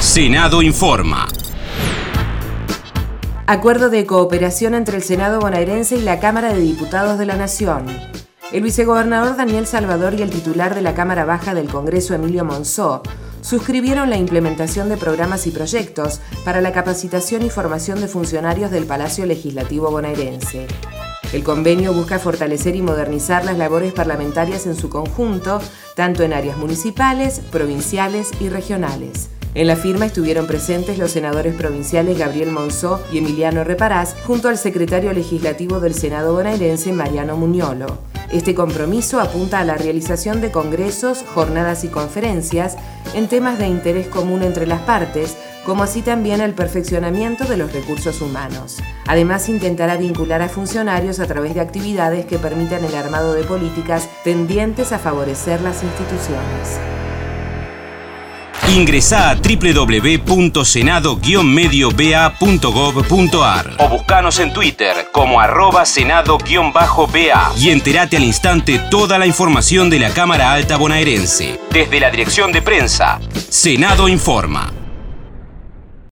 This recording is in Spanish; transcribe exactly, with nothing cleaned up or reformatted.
Senado informa. Acuerdo de cooperación entre el Senado bonaerense y la Cámara de Diputados de la Nación. El vicegobernador Daniel Salvador y el titular de la Cámara Baja del Congreso, Emilio Monzó, suscribieron la implementación de programas y proyectos para la capacitación y formación de funcionarios del Palacio Legislativo bonaerense. El convenio busca fortalecer y modernizar las labores parlamentarias en su conjunto, tanto en áreas municipales, provinciales y regionales. En la firma estuvieron presentes los senadores provinciales Gabriel Monzó y Emiliano Reparaz, junto al secretario legislativo del Senado bonaerense, Mariano Muñolo. Este compromiso apunta a la realización de congresos, jornadas y conferencias en temas de interés común entre las partes, como así también el perfeccionamiento de los recursos humanos. Además, intentará vincular a funcionarios a través de actividades que permitan el armado de políticas tendientes a favorecer las instituciones. Ingresá a doble u doble u doble u punto senado guion medio b a punto gov punto a r o buscanos en Twitter como arroba senado-b a y entérate al instante toda la información de la Cámara Alta bonaerense. Desde la dirección de prensa, Senado informa.